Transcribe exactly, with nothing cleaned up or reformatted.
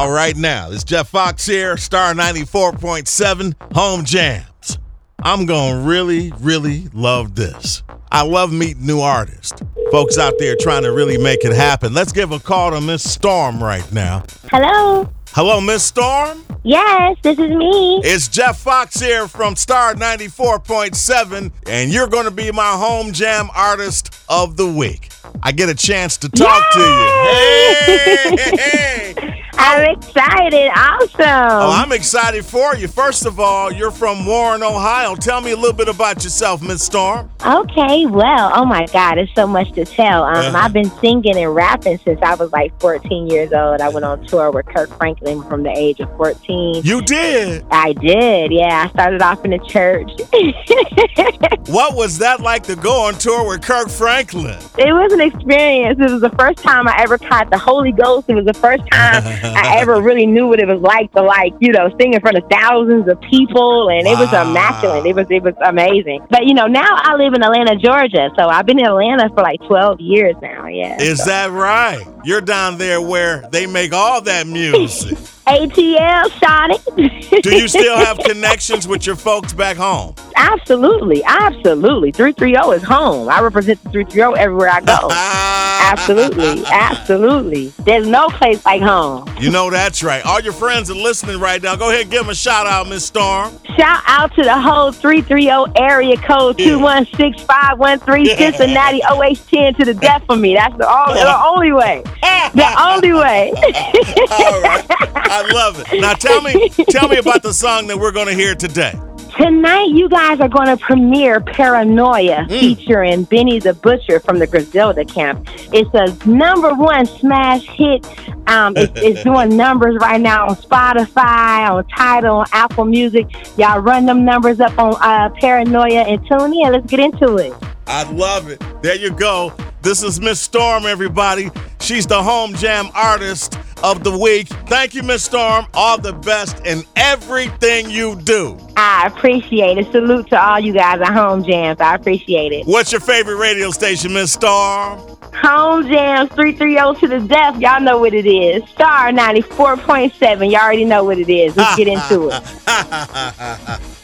All right, now, it's Jeff Fox here, Star ninety-four point seven, Home Jams. I'm going to really, really love this. I love meeting new artists. Folks out there trying to really make it happen. Let's give a call to Miss Storm right now. Hello? Hello, Miss Storm? Yes, this is me. It's Jeff Fox here from Star ninety-four point seven, and you're going to be my Home Jam Artist of the Week. I get a chance to talk Yay! to you. Hey, hey, hey. I'm excited. Awesome. Oh, I'm excited for you. First of all, you're from Warren, Ohio. Tell me a little bit about yourself, Miss Storm. Okay, well, oh my God, there's so much to tell. Um, Uh-huh. I've been singing and rapping since I was like fourteen years old. I went on tour with Kirk Franklin from the age of fourteen. You did? I did, yeah. I started off in the church. What was that like to go on tour with Kirk Franklin? It was an experience. It was the first time I ever caught the Holy Ghost. It was the first time I ever really knew what it was like to, like, you know, sing in front of thousands of people, and it was Wow. immaculate. It was it was amazing. But you know, now I live in Atlanta, Georgia, so I've been in Atlanta for like twelve years now. Yeah. Is that right? You're down there where they make all that music. A T L shot it. Do you still have connections with your folks back home? Absolutely, absolutely. three three zero is home. I represent the three three zero everywhere I go. Absolutely, absolutely. There's no place like home. You know that's right. All your friends are listening right now. Go ahead and give them a shout out, Miss Storm. Shout out to the whole three three zero area code two one six five one three Cincinnati O H ten to the death for me. That's the, all, the only way. The only way. All right. I love it. Now tell me tell me about the song that we're going to hear today. Tonight, you guys are going to premiere Paranoia Mm. featuring featuring Benny the Butcher from the Griselda camp. It's a number one smash hit. Um, it's, it's doing numbers right now on Spotify, on Tidal, on Apple Music. Y'all run them numbers up on uh, Paranoia and tune in. Let's get into it. I love it. There you go. This is Miss Storm, everybody. She's the Home Jam Artist of the Week. Thank you, Miss Storm. All the best in everything you do. I appreciate it. Salute to all you guys at Home Jams. I appreciate it. What's your favorite radio station, Miss Storm? Home Jams three three zero to the death. Y'all know what it is. Star ninety-four point seven. Y'all already know what it is. Let's get into it.